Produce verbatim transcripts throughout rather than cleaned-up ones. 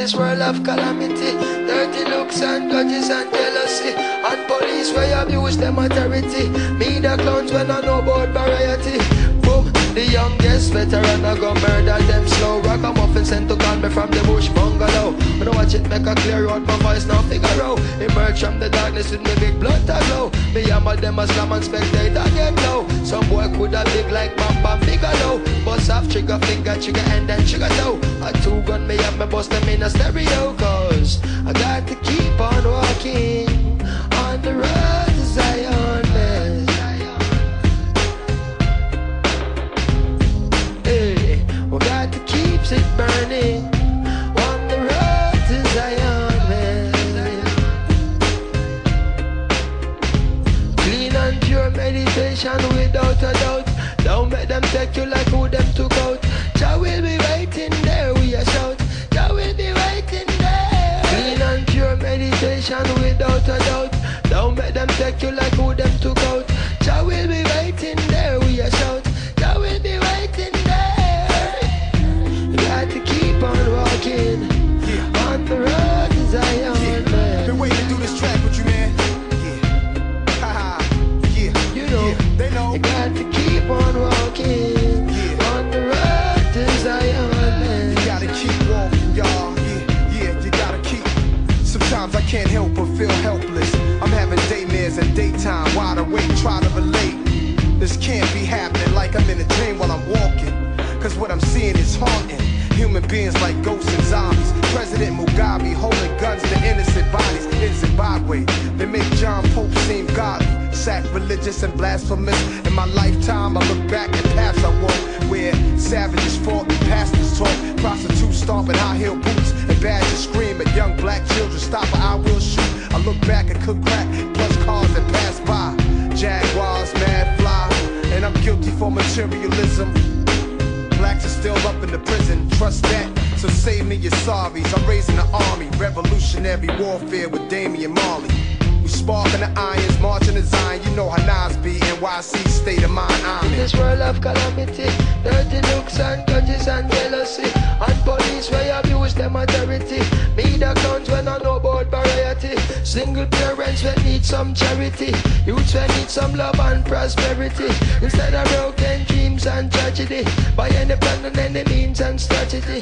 this world of calamity, dirty looks and grudges and jealousy, and police where abuse them authority. Me the clowns when I know about variety. Boom, the youngest veteran I go murder them slow. Ragamuffin sent to call me from the bush bungalow. When I watch it make a clear out, my voice now figure out. Emerge from the darkness with me big blood to glow. Me hammer them as slam and spectator get low. Some boy coulda big like Mamba Figaro. Bust off trigger finger, trigger and then trigger toe. A two gun me up, me bust them in a stereo. Cause I got to keep on walking on the road to Zion, man. Hey, we got to keep it burning on the road to Zion, man. Clean and pure meditation without a doubt. Don't make them take you like who them took out. Jah will be waiting there, we a shout. Jah will be waiting there. Clean and pure meditation without a doubt. Don't make them take you like who them took out. Jah will be waiting there, we a shout. Jah will be waiting there. You got to keep on walking, yeah, on the road to Zion, yeah, man. Been waiting to do this track with you, man. Yeah, haha, yeah, you know, yeah, they know. You got to keep on walking, yeah, on the road to Zion, man. You gotta keep walking, y'all. Yeah, yeah, you gotta keep. Sometimes I can't help but feel helpless. I'm having daymares and daytime, wide awake, try to relate. This can't be happening like I'm in a dream while I'm walking. Cause what I'm seeing is haunting. Human beings like ghosts and zombies. President Mugabe holding guns to innocent bodies in Zimbabwe. They make John Pope seem godly, sacrilegious and blasphemous. In my lifetime I look back at paths I walk, where savages fought and pastors talk. Prostitutes stomping high heel boots and badgers scream at young black children. Stop or I will shoot. I look back and cook crack, plus cars that pass by. Jaguars, mad fly, and I'm guilty for materialism. Blacks are still up in the prison, trust that. So save me your sorries. I'm raising the army, revolutionary warfare with Damian Marley. We sparking the irons, marching the Zion. You know how Nas be, N Y C state of mind. I'm in this world of calamity, dirty looks and grudges and jealousy, and police where abuse them authority. Me the clowns when I know about variety. Single parents when need some charity. Youths when need some love and prosperity. Instead of broken dreams and tragedy, by any plan and any means and strategy.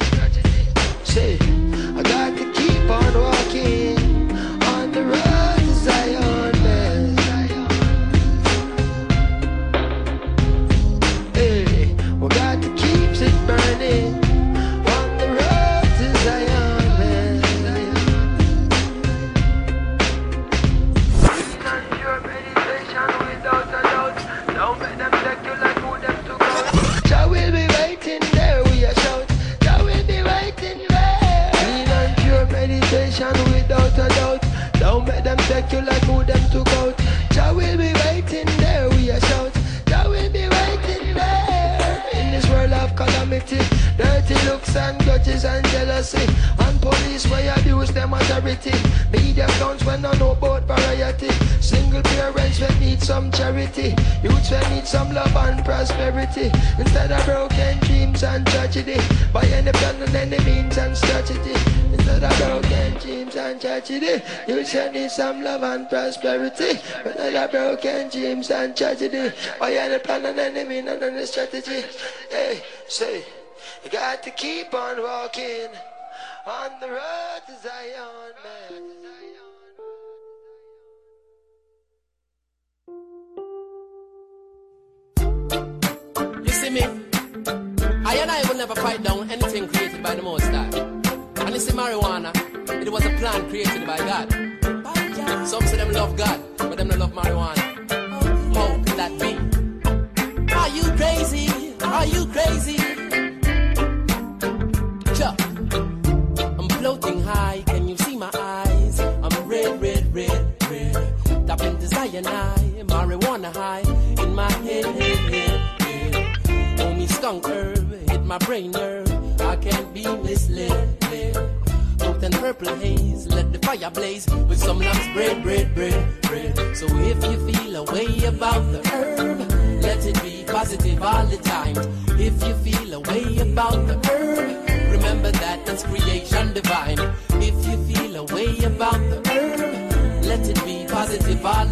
Say, I got to keep on walking on the road to Zion, man. Hey, we got to keep it burning on the road to Zion, man. Clean and pure meditation without a doubt. Don't make them take you like who them took out. Jah will be waiting there, we a shout. Jah will be waiting there. Clean and pure meditation without a doubt. Don't make them take you like who them took out. Jah will be waiting there, we a shout. Jah will be waiting there. In this world of calamity, dirty looks and grudges and jealousy, and police where abuse them authority. Media clowns when I know about variety. Single parents when need some charity. Youths when need some love and prosperity. Instead of broken dreams and tragedy, by any plan and any means and strategy. Instead of broken dreams and tragedy, youths when need some love and prosperity. Instead of broken dreams and tragedy, by any plan and any means and any strategy. Hey, say, you got to keep on walking on the road to Zion, man. You see me? I and I will never fight down anything created by the Most High. And you see marijuana, it was a plant created by God. Some say them love God, but them don't love marijuana. How could that be? Are you crazy? Are you crazy? Chuck, I'm floating high, can you see my eyes? I'm red, red, red, red. Tapping the cyanide, marijuana high in my head, head, head, head. Oh, me skunk herb, hit my brain nerve, I can't be misled, led. Out and purple haze, let the fire blaze with some lamb's bread, bread, bread, bread. So if you feel a way about the herb, let it be positive all the time. If you feel a way about the herb, remember that it's creation divine.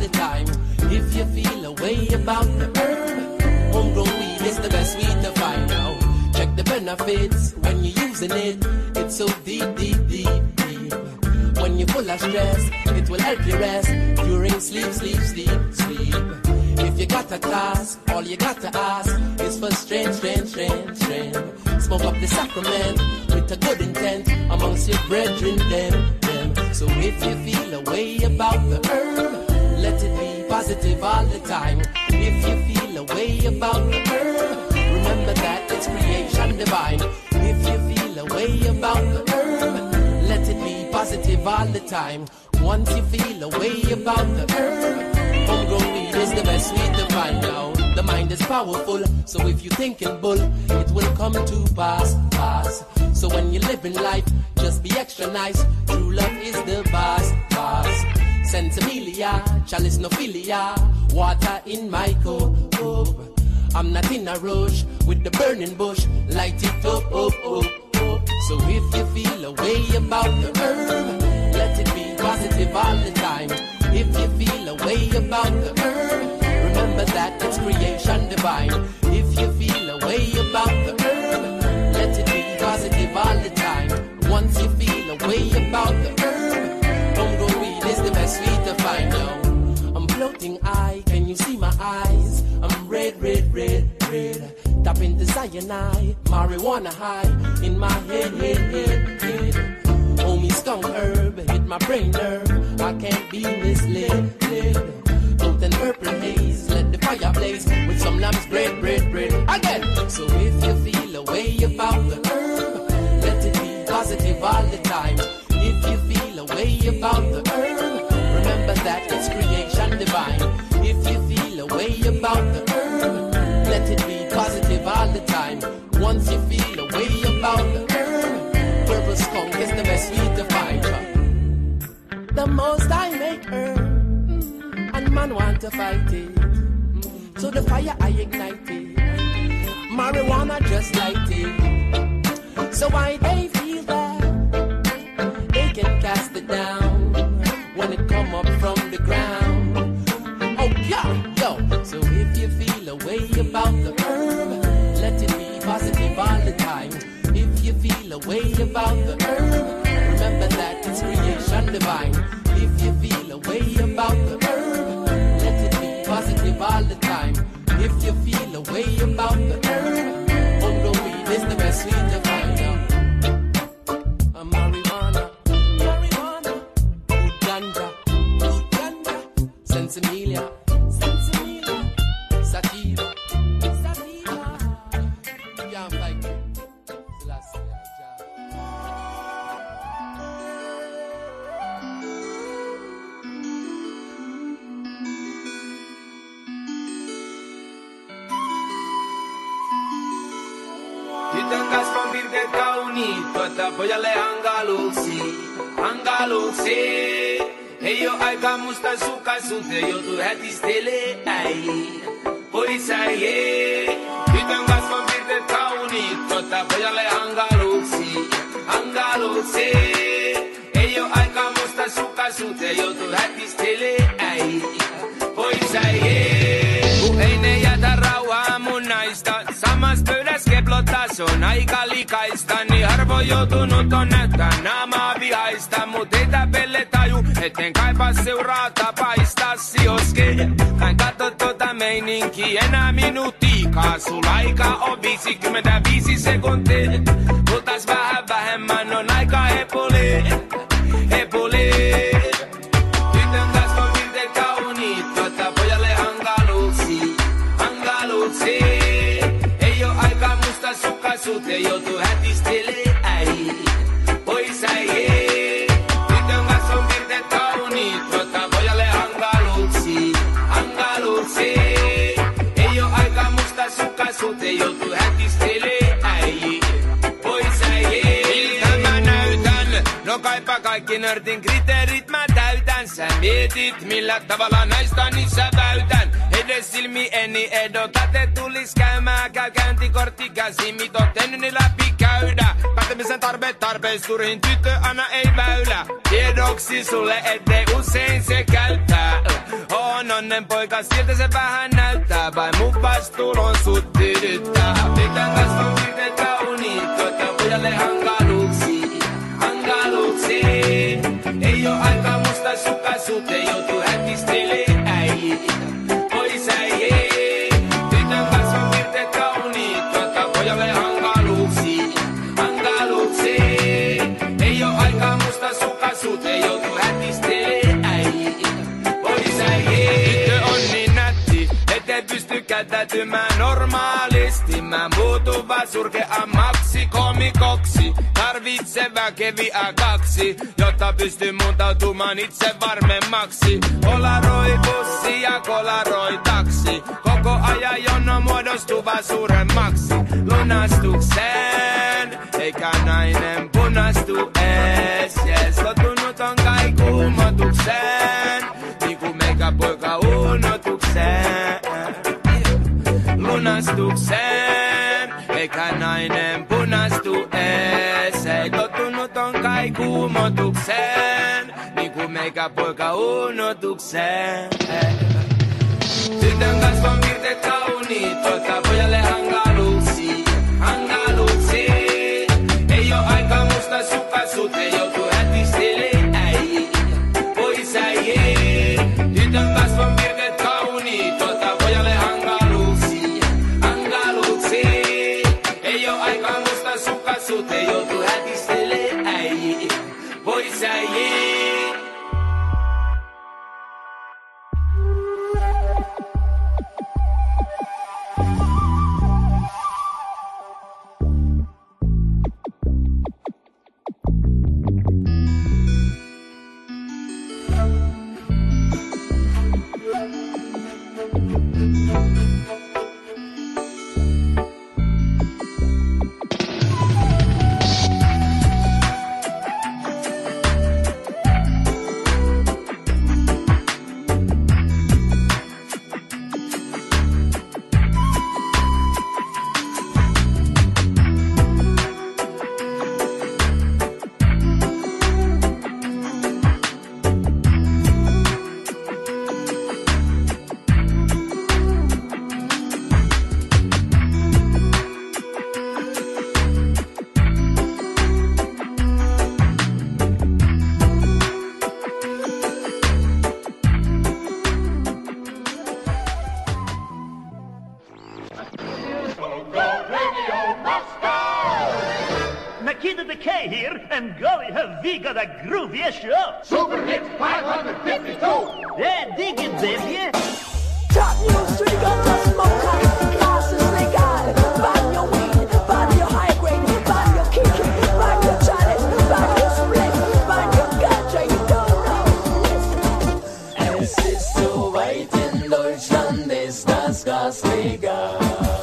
the time. If you feel a way about the herb, homegrown weed is the best weed to find out. Check the benefits when you're using it. It's so deep, deep, deep, deep. When you're full of stress, it will help you rest during sleep, sleep, sleep, sleep. If you got a task, all you got to ask is for strength, strength, strength, strength. Smoke up the sacrament with a good intent amongst your brethren, them, them. So if you feel a way about the herb, let it be positive all the time. If you feel a way about the herb, remember that it's creation divine. If you feel a way about the herb, let it be positive all the time. Once you feel a way about the herb, homegrown weed is the best weed to find out. The mind is powerful, so if you thinking bull, it will come to pass, pass. So when you live in life, just be extra nice. True love is the boss, boss. Sensimilia, chalice no philia, water in my cup. I'm not in a rush with the burning bush, light it up, up, up, up. So if you feel a way about the herb, let it be positive all the time. If you feel a way about the herb, remember that it's creation divine. If you feel a way about the herb, let it be positive all the time. Once you feel a way about the herb, homegrown weed is the best weed to find out. I'm floating high, can you see my eyes? I'm red, red, red, red. Tapping the cyanide, marijuana high in my head, head, head, head. Homie skunk herb, hit my brain nerve. I can't be misled, led. Gold and purple haze, let the fire blaze with some lamb's bread, bread, bread. Again, so if you feel a way about the herb, let it be positive all the time. If you feel a way about the herb, remember that it's creation divine. If you feel a way about the herb, let it be positive all the time. Once you feel a way about the herb, purple skunk is the best weed to find. The most I make herb, and man want to fight it. So the fire I ignite it, marijuana just light it. So why they feel that they can cast it down when it come up from the ground. Oh yeah, yo. So if you feel a way about the herb, let it be positive all the time. If you feel a way about the herb, remember that it's creation divine. If you feel a way about the herb, let it be positive all the time. If you feel a way about the herb, homegrown weed is the best weed to find out. A marijuana, marijuana, good ganja, good ganja, sensimilia, sensimilia, sativa, sativa. You can't fight it. The last year, Tengas con vir de caunito, esta polla le angaluxi, angaluxi. Eyo ai kamusta suka sute, yo tu heti stele ai. Pois ai, tengas con vir de caunito, esta polla le angaluxi, angaluxi. Eyo ai kamusta suka sute, yo tu heti stele ai. Pois ai, uheine ja tarrauha mun naista, samas pöydäs keplottas on aika likaista, niin harvo joutunut on näyttää naamaa vihaista, mut ei tää pelle taju, etten kaipaa seuraa tapaista sioske. Hän katso tota meininki enää minuuttiikaa, sul aika on viisikymmentäviisi sekuntia, mutas vähän vähemmän on aika hepuli, hepuli. Tytön kanssa on virte kauniit, tota pojalle hankaluuksi, hankaluuksi. Ei oo aika musta sukasuuteen, joutuu hätistelee äi, pois äi. Tytön kanssa on virte kauniit, tota pojalle hankaluuksi, hankaluuksi. Ei oo aika musta sukasuuteen, joutuu hätistelee äi, pois äi. Miltä mä näytän? No kaipa kaikki nörtin kriteerit mä täytän. Sä mietit millä tavalla naista niin sä väytän. Edes silmi eni edotat et tulis käymään. Käy käyntikortti käsi, mitot en läpi käy. käydä. Päätämisen tarve tarpeisturiin tyttö anna ei väylä. Tiedoksi sulle ettei usein se käyttää. On onnen poika siltä se vähän näyttää. Vai mun vastuun on sut tyydyttää. Pitää kasvon piirteet kauniit, jotta pojalle hankaluuksiin. Hankaluuksiin. Ei oo aikaa musta sukasuuteen, joutuu hätistelee äijii. Pois äijii. Tytön kasvon piirteet kauniit, jotta pojalle hankaluuksiin. Hankaluuksiin. Ei oo aikaa musta sukasuuteen, joutuu hätistelee äijii. Pois äijii. Tyttö on niin nätti, ettei pysty käyttäytymään normaalisti. Mä muutun vaan surkeammaksi komikoksi. Tarvitse väkeviä kaksi, jotta pystyy muuntautumaan itse varmemmaksi. Polaroi bussi ja kolaroi taksi. Koko ajan jono muodostuu vaan suuremmaksi. Lunastukseen, eikä nainen punastu ees. Yes, tottunut on kai kuumotukseen, niinku meikä poika unotukseen. Lunastukseen, eikä nainen punastu ees. Ei tottunut on kai kuumotukseen, niinku meikä poika unotukseen. Tytön kasvon piirteet kauniit, tuottaa pojalle hankaluuksiin. Hankaluuksiin. Ei oo aikaa musta sukasuuteen, joutuu hätistelee äijii. Pois äijii. Tytön kasvon piirteet kauniit, tuottaa pojalle hankaluuksiin. Hankaluuksiin. Ei oo aikaa musta sukasuuteen, joutuu hätistelee äijii. Pois äijii. Got a groovy show. Super Hits five fifty-two. Yeah, dig it, baby. Top news, we got the smoke out. Glasses legal. Ban your weed, ban your high grade, ban your kick, ban your challenge, ban your split, ban your ganja, you don't know. Es ist so weit, in Deutschland ist das Gas legal.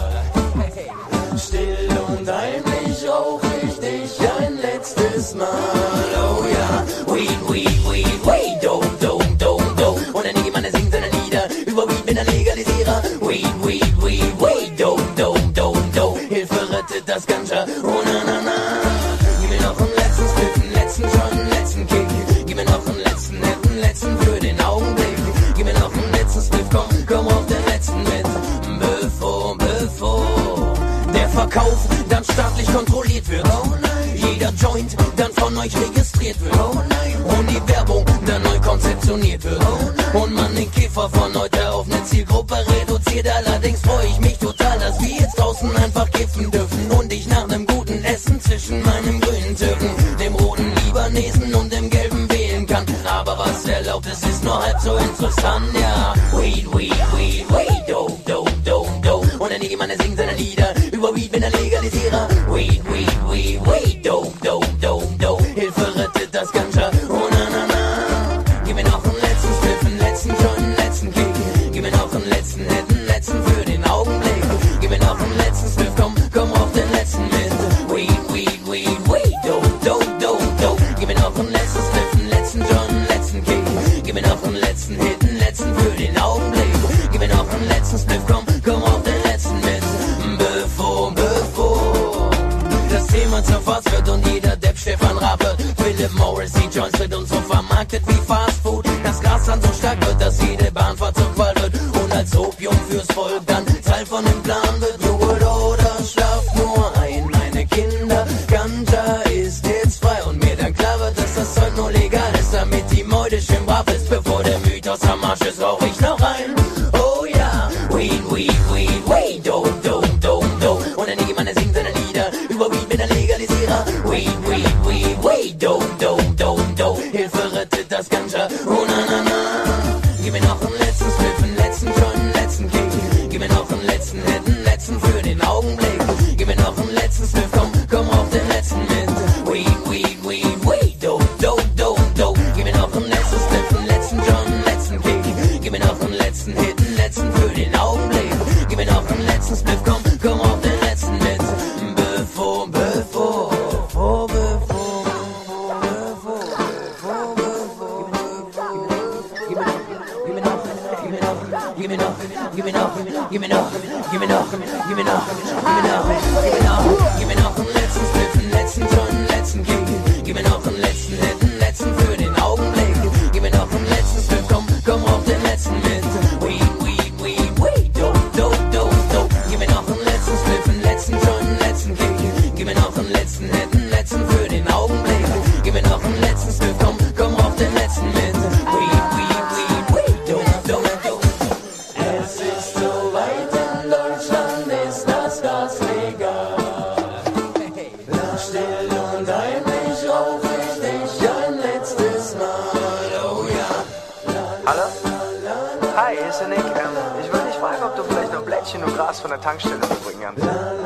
Still und heimlich rauch ich dich ein letztes Mal. Oh ja, weed, weed, weed, weed, do, do, do, do. Und ein Niggemann, der singt seine Lieder über Weed, bin ein Legalisierer. Weed, weed, weed, weed, do, do, do, do. Hilfe rettet das Ganja, oh na na na. Gib mir noch einen letzten Split, einen letzten Joint, einen letzten Kick. Gib mir noch einen letzten, netten, letzten für den Augenblick. Gib mir noch einen letzten Split, komm, komm auf den letzten mit. Bevor, bevor der Verkauf dann staatlich kontrolliert wird. Oh nein. Jeder Joint dann von euch registriert wird. Oh nein. Und die Werbung dann neu konzeptioniert wird. Oh nein. Und man den Käfer von heute auf eine Zielgruppe reduziert. Allerdings freue ich mich total, dass wir jetzt draußen einfach kiffen dürfen. Und ich nach einem guten Essen zwischen meinem grünen Türken, dem roten Libanesen und dem gelben wählen kann. Aber was erlaubt ist, ist nur halb so interessant, ja. Weed, weed, weed, weed, do, do, do, do. Und der Niggemann, der singt seine Lieder über Weed, bin ein Legalisierer. Weed, weed, weed, weed, do, do, do, do. Hilfe rettet das Ganja, oh na na na. Gib mir noch einen letzten Spliff, einen letzten Joint, einen letzten Kick. Gib mir noch einen letzten, netten, letzten für den Augenblick. Gib mir noch einen letzten Spliff, komm, komm auf den letzten mit. Weed, weed, weed, weed, do, do, do, do. Gib mir noch einen letzten Spliff, einen letzten Joint, einen letzten Kick. Gib mir noch einen letzten Hit, einen letzten für den Augenblick. Gib mir noch einen letzten Spliff, komm, komm auf den letzten mit. Bevor, bevor Joints wird uns so vermarktet wie Fast Food. Das Gras dann so stark wird, dass jede Bahnfahrt zum Qual wird. Und als Opium fürs Volk dann Teil von dem Plan wird. Joghurt oder schlaft nur ein, meine Kinder. Ganja ist jetzt frei und mir dann klar wird, dass das Zeug nur legal ist, damit die Meute schön brav ist. Bevor der Mythos am Arsch ist, rauch ich noch ein. Oh ja, Weed, Weed, Weed, Weed, do, do, do, do. Und der Niggemann, der singt seine Lieder über Weed mit der Legalisierer. Weed, Weed, Weed, Weed, do, do, do, do. Hilfe rettet das Ganja, oh na na na. Gib mir noch einen letzten Spliff, einen letzten Joint, einen letzten Kick. Gib mir noch einen letzten Hit, einen letzten für den Augenblick. Gib mir noch einen letzten Spliff, komm, komm auf den letzten mit. Weed, Weed, Weed, Weed, do, do, do, do. Gib mir noch einen letzten Spliff, einen letzten Joint, einen letzten Kick. Gib mir noch einen letzten Hit, einen letzten für den Augenblick. Gib mir noch einen letzten Spliff, komm, komm auf den letzten mit. Bevor, bevor, bevor, bevor, bevor, bevor, bevor. Gib mir noch, gib mir noch, gib mir noch, gib mir noch, gib mir noch, gib mir noch, gib mir noch, gib mir noch, gib mir noch, gib mir noch einen letzten Spliff, einen letzten Joint, einen letzten Kick. Gib mir noch einen letzten Hit, einen letzten für den Augenblick. Gib mir noch einen letzten Spliff, komm, komm auf den letzten mit. Weed, weed, weed, weed, do, do, do, do. Gib mir noch einen letzten Spliff, einen letzten Joint, einen letzten Kick. Gib mir noch einen letzten Hit, einen letzten für den Augenblick. Gib mir noch einen letzten Spliff, komm, komm auf den letzten mit. Weed, weed, weed, weed, do, do, do. Es ist so weit, in Deutschland ist das Gas legal. Still und heimlich rauch ich dich ein letztes Mal, oh ja. Hallo? Hi, hier ist der Nick. Ähm, ich wollte dich fragen, ob du vielleicht noch Blättchen und Gras von der Tankstelle mitbringen kannst.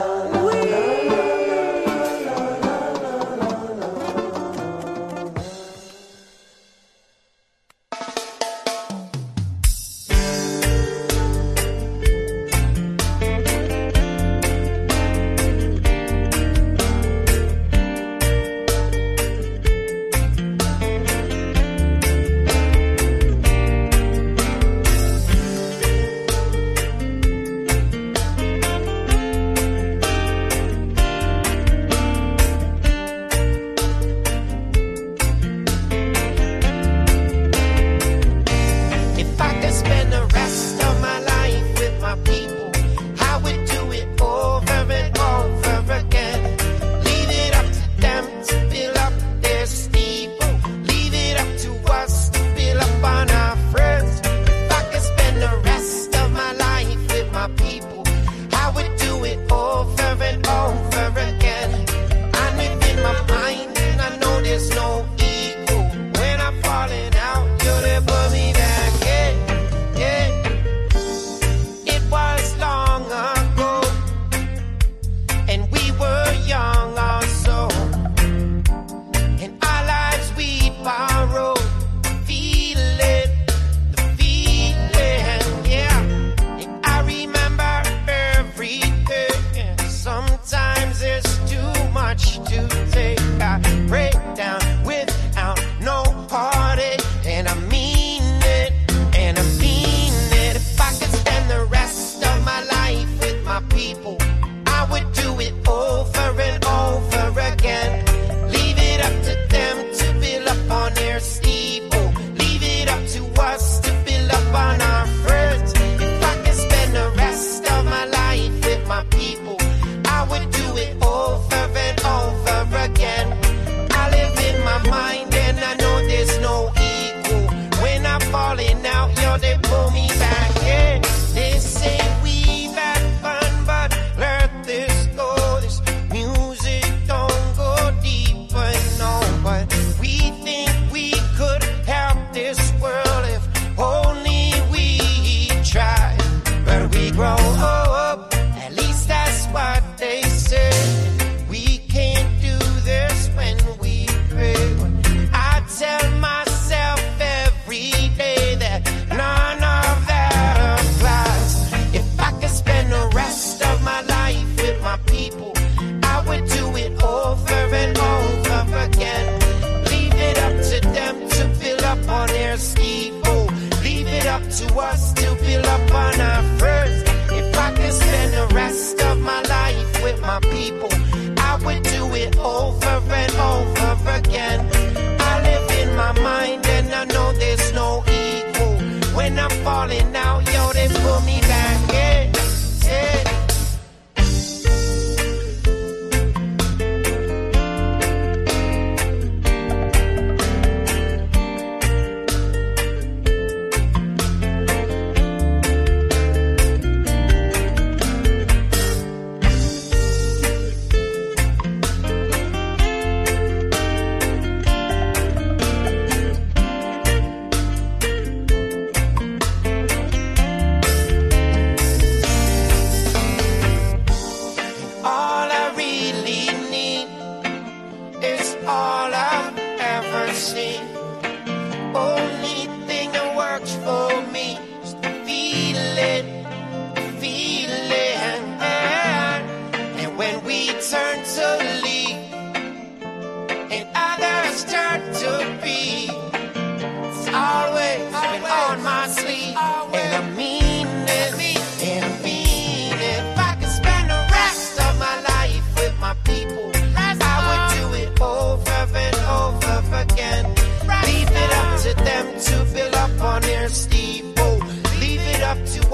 to us to build up on our first. If I could spend the rest of my life with my people, I would do it over and over again. I live in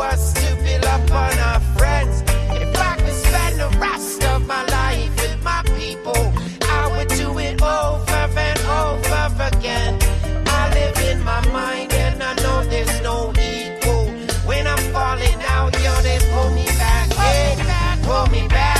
us to build upon our friends. If I could spend the rest of my life with my people, I would do it over and over again. I live in my mind and I know there's no equal. When I'm falling out, yo, they pull me back, yeah, pull me back.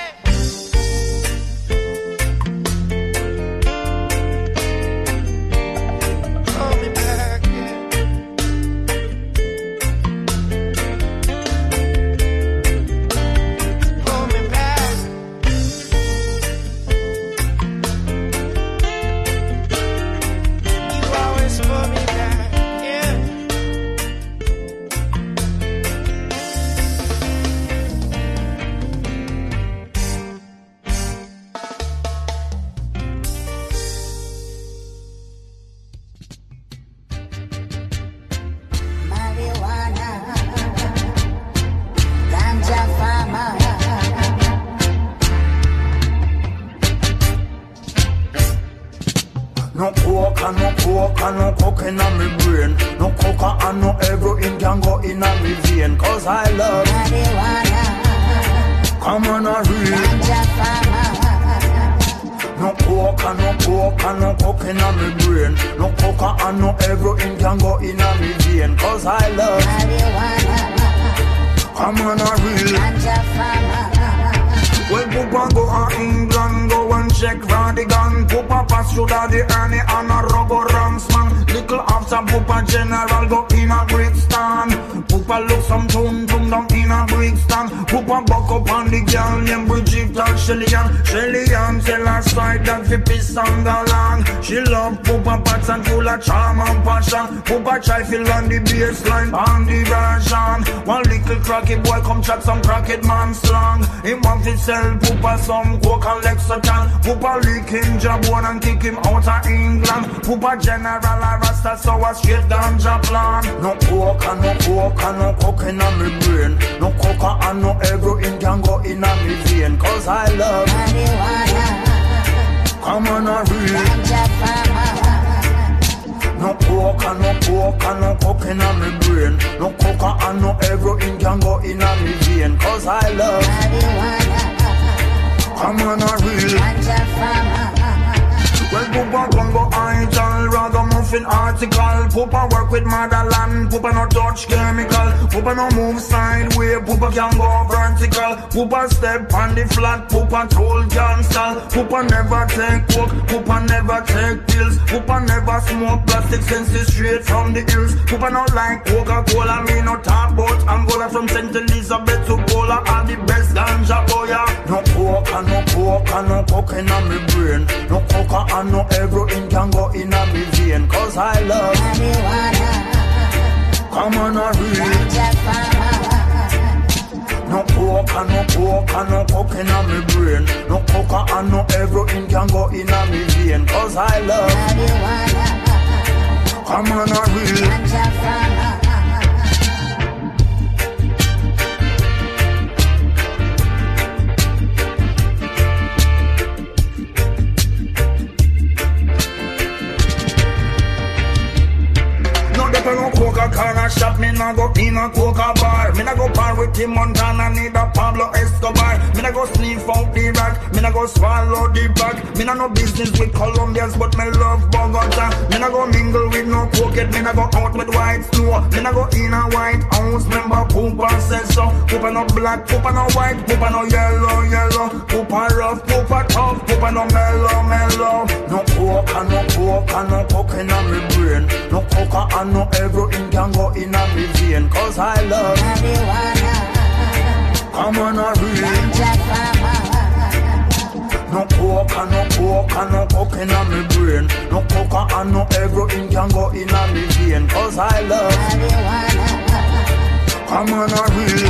No coke and no coke and no coke in my brain. No coca and no heroin can go in my vein. Cause I love marijuana. Come on, a real no coke and no coke and no coke in my brain. No coca and no heroin can go in my vein. Cause I love marijuana. Come on, a real well, Poopa go to England, go and check for the gun. Poopa pass through the Ernie and a rubber ranks man. Little after Poopa general go in a Brixton. Poopa look some tune tune down in a Brixton. Poopa buck up on the girl named Bridget or Shelly-Ann. Shelly-Ann tell her side that fi piss on the land. She love Poopa pats and full of charm and passion. Poopa try feel on the baseline on the version. One little cracky boy come chat some crackhead man slang. He want to sell Poopa some coke and Lexington. Poopa lick him jabone and kick him out of England. Poopa general a rasta so a straight ganja plan. No coke and no coke and no coke in my brain. No coca and no heroin can go in my vein. Cause I love marijuana. Come on, a real no coke and no coke and no coke in my brain. No coca and no heroin can go in my vein. Cause I love marijuana. Come on, a real well, Poopa gon' go idle, ragamuffin article. Poopa work with motherland, Poopa no touch chemical. Poopa no move sideways, Poopa can go vertical. Poopa step on the flat, Poopa told cancel. Poopa never take coke, Poopa never take pills. Poopa never smoke plastic since it's straight from the hills. Poopa no like Coca-Cola, me no talk about Angola. From Saint Elizabeth to Cola, all the best ganja boy. No coke and no coke and no coke in my brain. No coca and no heroin can go in a me vein. Cause I love marijuana. Come on, a real no coke and no coke and no coke in a me brain. No coca and no heroin can go in a me vein. Cause I love marijuana. Come on, a real no Coca-Cola shop, me nah go in a Coca bar. Me nah go par with Tim Montana, need a Pablo Escobar. Me nah go sniff out the rack, me nah go swallow the bag. Me nah no business with Colombians, but me love Bogota. Me nah go mingle with no cokehead, me nah go out with white snow. Me nah go in a White House, remember Poopa says so. Poopa no black, Poopa no white, Poopa no yellow, yellow. Poopa rough, Poopa tough, Poopa no mellow, mellow. No coke and no coke and no coke in my brain. No coca and no heroin can go in a me vein. Cause I love marijuana. Come on, a real no coke and no coke and no coke in a me brain. No coca and no heroin can go in a me vein. Cause I love marijuana. Come on, a real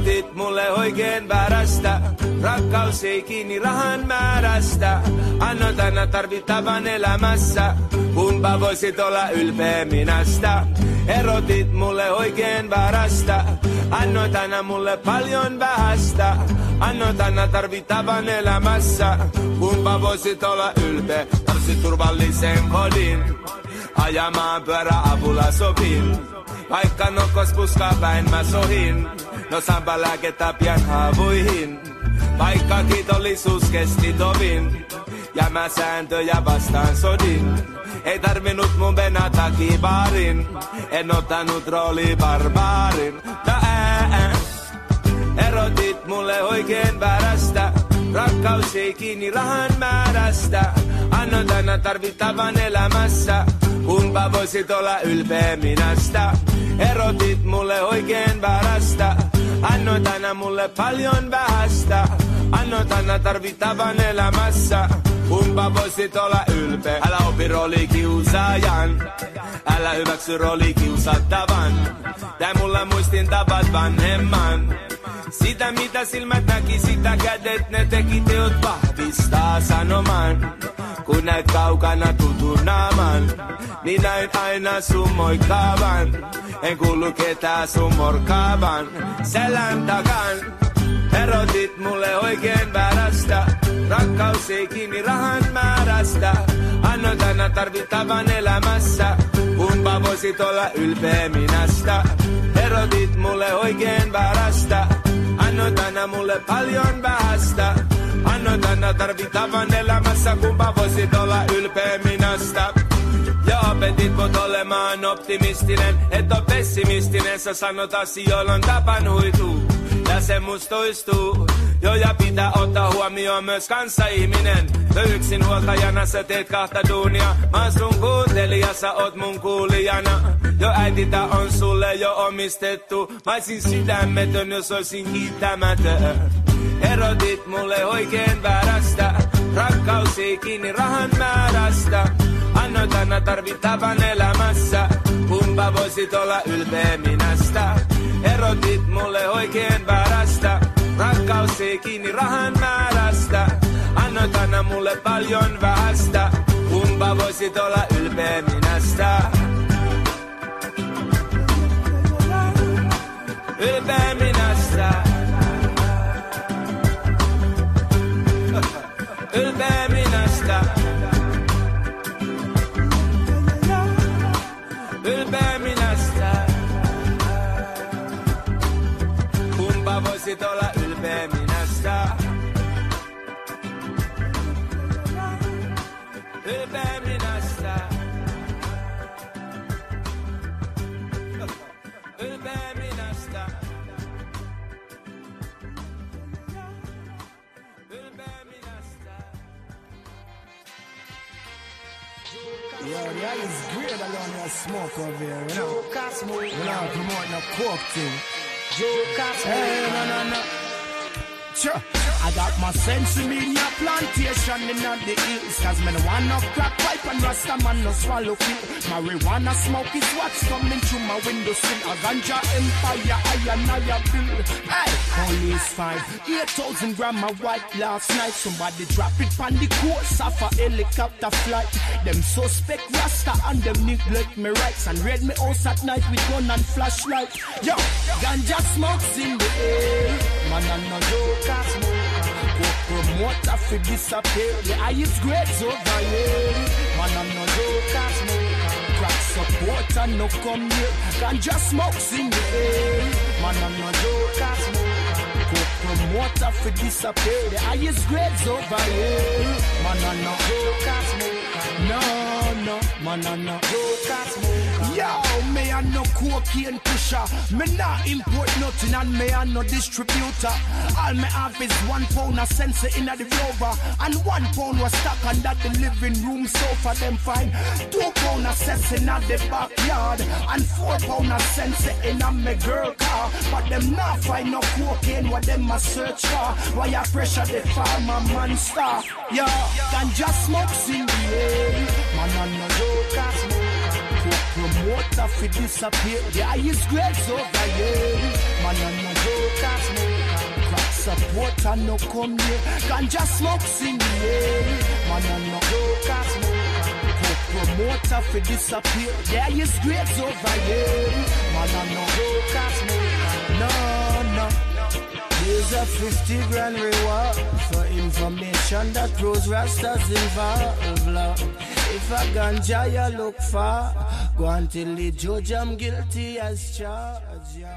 Erotit mulle oikein väärästä, rakkaus ei kiinni rahan määrästä. Annoit aina tarvittavan elämässä, kumpa voisit olla ylpeä minästä. Erotit mulle oikein väärästä, annoit aina mulle paljon vähästä. Annoit aina tarvittavan elämässä, kumpa voisit olla ylpeä. Tarvitsit turvallisen kodin, ajamaan pyörä avulla sopin. Vaikka nokos puskaa päin mä sohin, no saanpa lääkettä pian haavoihin. Vaikka kiitollisuus kesti tovin, ja mä sääntöjä vastaan sodin. Ei tarvinnut mun venata kibaarin, en ottanut rooli barbaarin. No ää, ää. Erotit mulle oikein väärästä, rakkaus ei kiinni rahan määrästä. Annoit aina tarvittavan elämässä, kumpa voisit olla ylpeä minästä. Erotit mulle oikein väärästä, annoit aina mulle paljon vähästä. Annoit aina tarvittavan elämässä, kumpa voisit olla ylpeä. Älä opi rooli kiusaajan, älä hyväksy rooli kiusattavan. Tää mulla muistin tavat vanhemman, sitä mitä silmät näki, sitä kädet ne teki, teot vahvistaa sanoman. Kun näet kaukana tutun naaman, niin näin aina sun moikkaavan. En kuulu ketään sun morkaavan selän takan. Erotit mulle oikein väärästä, rakkaus ei kiinni rahan määrästä. Annoit aina tarvittavan elämässä, kumpa voisit olla ylpeä minästä. Erotit mulle oikein väärästä, annoit aina mulle paljon vähästä. Annoit aina tarvittavan elämässä, kumpa voisit olla ylpeä minästä. Ja opetit mut olemaan optimistinen, et oo pessimistinen. Sä sanot asioilla on tapan huituu, ja se musta toistuu. Jo ja pitää ottaa huomioon myös kanssaihminen. Jo yksin huoltajana sä teet kahta duunia. Mä oon sun kuuntelija, sä oot mun kuulijana. Jo äititä on sulle jo omistettu. Mä oisin sydämetön, jos oisin kiittämätön. Erotit mulle oikein väärästä, rakkaus ei kiinni rahan määrästä. Annoit aina tarvittavan elämässä, kumpa voisit olla ylpeä minästä. Erotit mulle oikein väärästä, rakkaus ei kiinni rahan määrästä. Annoit aina mulle paljon vähästä, kumpa voisit olla ylpeä minästä. Ylpeä minästä. Ylpeä minästä. Ylpeä minästä. Kumpa voisit olla ylpeä minästä. Ylpeä minästä. Ylpeä minästä. Yo, the air is great along your smoke over here, you know. You know, promote no coke thing. Hey, no, no, no. Sure. I got my sense in media plantation in the hills. Cause me no want no crack pipe and rasta man no swallow pill. Marijuana smoke is what's coming through my window sill. A ganja empire, I and I build. Hey, police five, eight thousand gram of white last night. Somebody drop it on the course of a helicopter flight. Them suspect rasta and them neglect me rights. And raid me house at night with gun and flashlight. Yo, ganja smokes in the air. Man and no joker smoke. Promoter fi disappear. The highest grades over here. Man, I'm no joker smoker. Crack supporter no come here. Ganja smokes in the air. Man, I'm no joker smoker. Go promoter fi disappear. The highest grades over here. Man, I'm no joker smoker. No, no, man, I'm no joker smoker. Yo, me a no cocaine pusher. Me not import nothing and me a no distributor. All me have is one pound of sensor in the rover. And one pound was stuck under the living room sofa. Them fine. Two pound of sensor in the backyard. And four pound of sensor in a me girl car. But them not find no cocaine what them a search for. Why a pressure the farmer monster. Yo, ganja smokes in the air. Man, I'm no joker smoker. promoter fi disappear. Yeah, he's great over here. Man, I no joker, smoker. Crack supporter no come here. Ganja smokes in the air. Man, I no joker, smoker. Promoter fi disappear. Yeah, he's great over here. Man, I no joker, smoker. No, no. Here's a fifty grand reward for information that proves Rastas involved, Lord. If a ganja you look for, go and tell the judge I'm guilty as charged, yeah.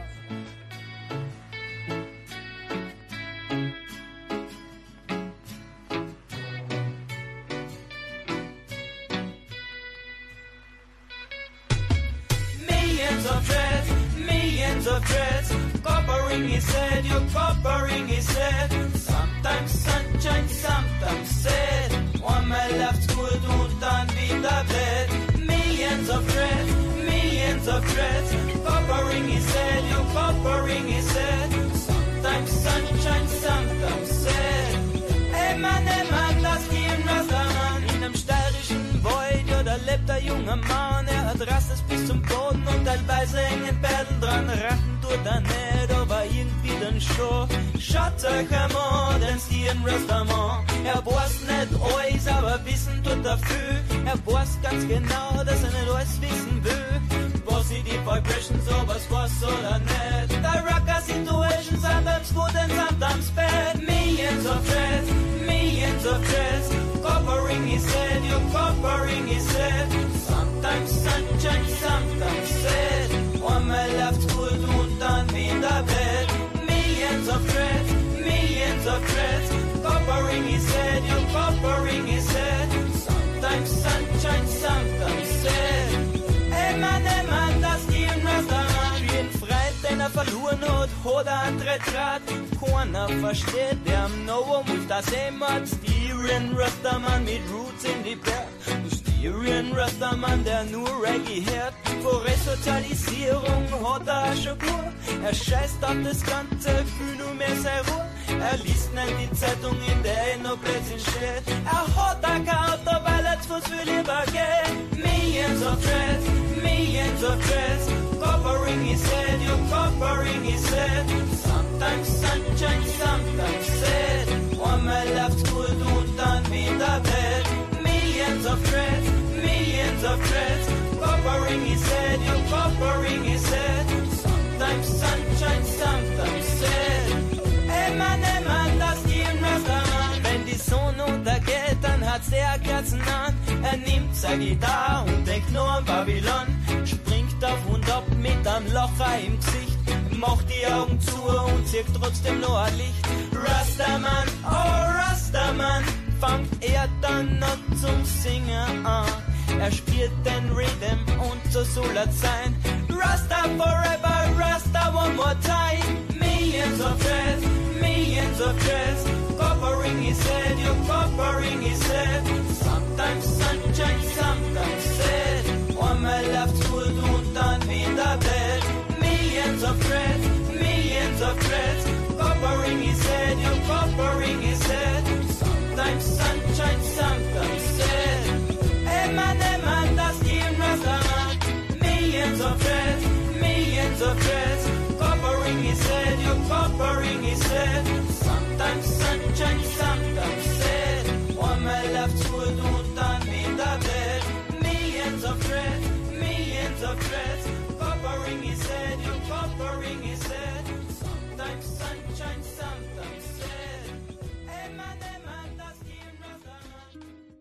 Millions of dreads, millions of dreads. Coppering his head, you're coppering his head. Sometimes sunshine, sometimes sad. One man left school, don't done be the bed. Millions of dreads, millions of dreads. Coppering his head, you're coppering his head. Sometimes sunshine, sometimes sad. Hey man, hey man, das Game Rastaman. In einem steirischen Void, oder lebt der junge Mann. Er hat Rastas bis zum Boden und teilweise hängen Perlen dran. Rachen tut er nicht, aber irgendwie dann schon. Schaut euch einmal, denn sie ein Rastaman. Er weiß nicht alles, aber wissen tut er viel. Er weiß ganz genau, dass er nicht alles wissen will. Positive Vibrations, ob es was oder nicht. The rocker situation, sometimes good and sometimes bad. Millions of dreads, millions of dreads. Covering his head, you're covering his head. Sometimes sunshine, sometimes sad. One man left school, don't done be in the bed. Millions of dreads, millions of dreads. Covering his head, you're covering his head. Sometimes sunshine, sometimes sad. Hey man, hey man, das Game Rastaman. Wie ein Freit, den er verloren hat, hat er ein Retrat. Keiner versteht, der am Noah muss das immer Styrian Rastaman mit Roots in die Berg. Styrian Rastaman, der nur Reggae hört. Vor Resozialisierung hat er schon gut. Er scheißt auf das ganze Gefühl, nur mehr sei Ruhe. Er liest nicht die Zeitung, in der er noch plötzlich steht. Er hat ein Auto, weil er zu Fuß will übergehen. Millions of dreads, millions of dreads. Covering his head, you're covering his head. Sometimes sunshine, sometimes sad. One man left school, don't done be in the bed. Millions of dreads, millions of dreads. Covering his head, you're covering his head. Sometimes sunshine, sometimes sad. Hey man, hey man, das Game Rastaman. Wenn die Sonne untergeht, dann hat's der Kerzen an. Er nimmt seine Gitarre und denkt nur an Babylon. Springt auf und ab mit einem Locher im Gesicht. Macht die Augen zu und sieht trotzdem nur ein Licht. Rastaman, oh Rastaman, fangt er dann noch zum Singen an. Er spielt den Rhythm und so soll er sein. Rasta forever, Rasta one more time. Millions of dreads, millions of dreads. Covering his head, you're covering his head. Sometimes sunshine, sometimes sad. One man left school, don't done be in the bed. Millions of dreads, millions of dreads. Covering his head, you're covering his head. Sometimes sunshine, sometimes sad. Hey man, hey man, das Game Rastaman. Millions of dreads, millions of dreads. Covering his head, you're covering his head. Sometimes sunshine, sometimes sad. One man left school, don't done be in the bed. Millions of dreads, millions of dreads. Covering his head, you're covering his head. Sometimes sunshine, sometimes sad. Hey man, hey man, das Game Rastaman.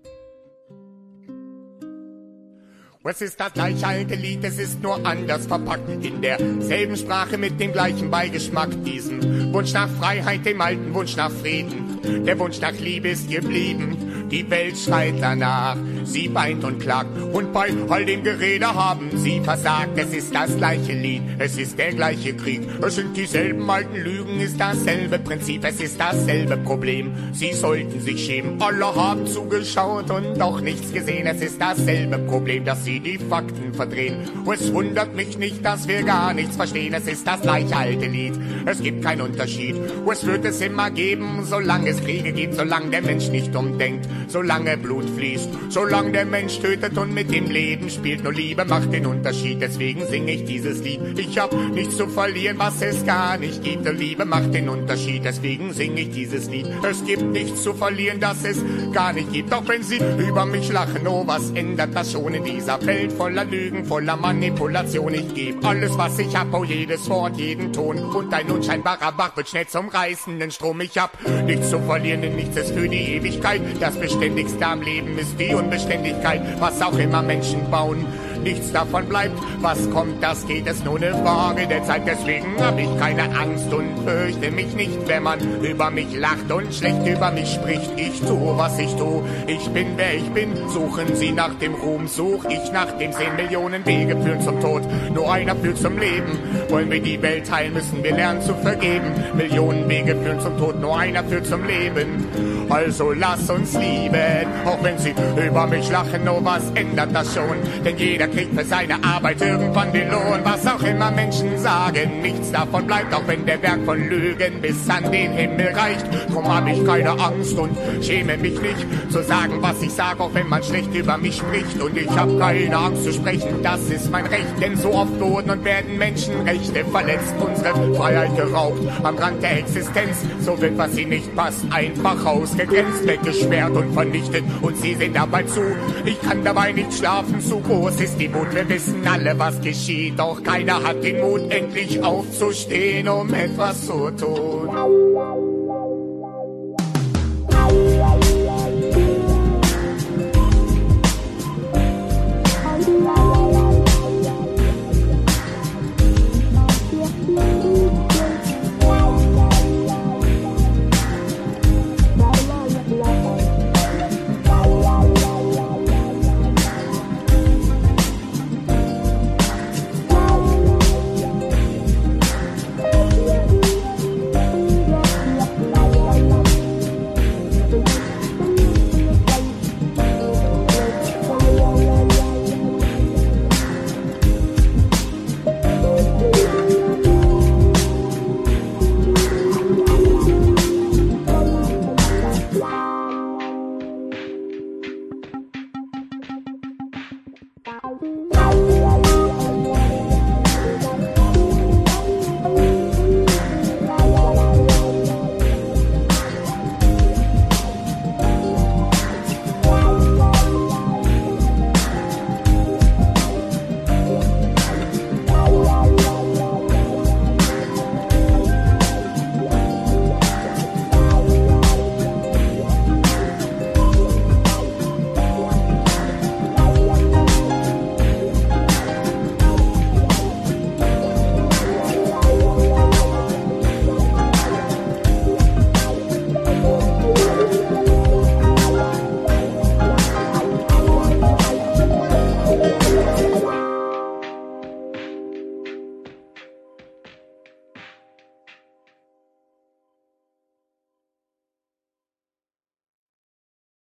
Es ist das gleiche alte Lied, es ist nur anders verpackt. In derselben Sprache mit dem gleichen Beigeschmack. Diesen Wunsch nach Freiheit, dem alten Wunsch nach Frieden. Der Wunsch nach Liebe ist geblieben. Die Welt schreit danach, sie weint und klagt. Und bei all dem Gerede haben sie versagt. Es ist das gleiche Lied, es ist der gleiche Krieg. Es sind dieselben alten Lügen, ist dasselbe Prinzip. Es ist dasselbe Problem, sie sollten sich schämen. Alle haben zugeschaut und doch nichts gesehen. Es ist dasselbe Problem, dass sie die Fakten verdrehen. Es wundert mich nicht, dass wir gar nichts verstehen. Es ist das gleiche alte Lied, es gibt keinen Unterschied. Es wird es immer geben, solange es Kriege gibt, solange der Mensch nicht umdenkt. solange Blut fließt, solange der Mensch tötet und mit dem Leben spielt. Nur Liebe macht den Unterschied, deswegen singe ich dieses Lied. Ich hab nichts zu verlieren, was es gar nicht gibt. Und Liebe macht den Unterschied, deswegen singe ich dieses Lied. Es gibt nichts zu verlieren, das es gar nicht gibt. Auch wenn sie über mich lachen, oh, was ändert das schon in dieser Welt voller Lügen, voller Manipulation. Ich geb alles, was ich hab, oh, jedes Wort, jeden Ton. Und ein unscheinbarer Bach wird schnell zum reißenden Strom. Ich hab nichts zu verlieren, denn nichts ist für die Ewigkeit. Das Beständigste am Leben ist die Unbeständigkeit. Was auch immer Menschen bauen, nichts davon bleibt. Was kommt, das geht, es nur eine Frage der Zeit. Deswegen hab ich keine Angst und fürchte mich nicht, wenn man über mich lacht und schlecht über mich spricht. Ich tue, was ich tue, ich bin, wer ich bin. Suchen sie nach dem Ruhm, such ich nach dem. Zehn Millionen Wege führen zum Tod, nur einer führt zum Leben. Wollen wir die Welt teilen, müssen wir lernen zu vergeben. Millionen Wege führen zum Tod, nur einer führt zum Leben. Also lass uns lieben, auch wenn sie über mich lachen, oh, was ändert das schon? Denn jeder kriegt für seine Arbeit irgendwann den Lohn. Was auch immer Menschen sagen, nichts davon bleibt, auch wenn der Berg von Lügen bis an den Himmel reicht. Drum hab ich keine Angst und schäme mich nicht zu sagen, was ich sag, auch wenn man schlecht über mich spricht. Und ich hab keine Angst zu sprechen, das ist mein Recht, denn so oft wurden und werden Menschenrechte verletzt, unsere Freiheit geraubt, am Rand der Existenz. So wird, was ihnen nicht passt, einfach ausgegrenzt, weggesperrt und vernichtet, und sie sehen dabei zu. Ich kann dabei nicht schlafen, zu groß ist die Wut. Wir wissen alle, was geschieht, doch keiner hat den Mut, endlich aufzustehen, um etwas zu tun.